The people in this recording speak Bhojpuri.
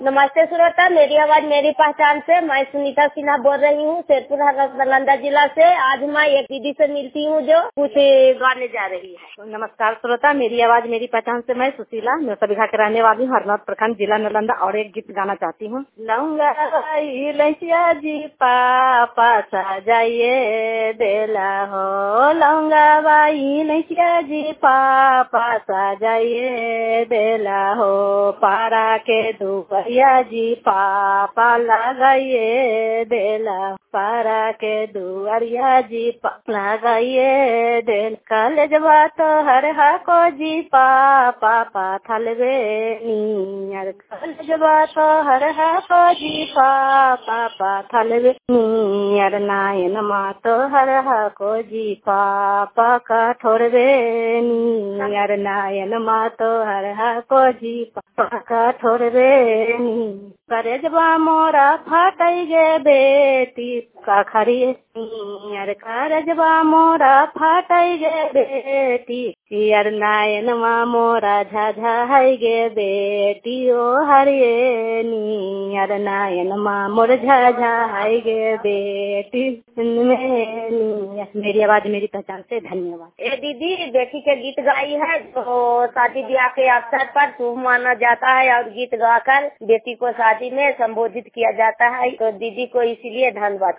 नमस्ते श्रोता, मेरी आवाज मेरी पहचान से मैं सुनीता सिन्हा बोल रही हूँ, शेरपुर नालंदा जिला से। आज मैं एक दीदी से मिलती हूँ जो कुछ गाने जा रही है। नमस्कार श्रोता, मेरी आवाज मेरी पहचान से मैं सुशीला सबिघा के रहने वाली हूँ, हरनौत प्रखंड जिला नालंदा, और एक गीत गाना चाहती हूँ। लौंगा लैसिया जी पापा सजाइए देला हो, लौंगा बाई लैसिया जी पापा सजाइए देला हो, पारा के दुबैया जी पापा लगाइए देला, पारा के दुआरिया जी लगाइए देल, कॉलेजवा तो हर हाको जी पापा पाथलवे नियर, कॉलेजवा तो हर हाको जी पापा पाथलवे नियर, नायन मा तो हर हाको जी पापा कठोरवे नियर, नायन मा तो हर हाको जी पापा कठोरवे नियर, करेजवा मोरा फाटई गे बेटी का खरी नियर, करजवा मोरा फाटई गे बेटी, यार नायन मा मोरा झाझा है गे बेटी, ओ हरिये नियर, नायन मा मोर झाझा है गे बेटी। मेरी आवाज मेरी पहचान से धन्यवाद। ए दीदी, बेटी के गीत गाई है तो शादी ब्याह के अवसर पर शुभ माना जाता है और गीत गाकर बेटी को शादी में संबोधित किया जाता है, तो दीदी को इसीलिए धन्यवाद।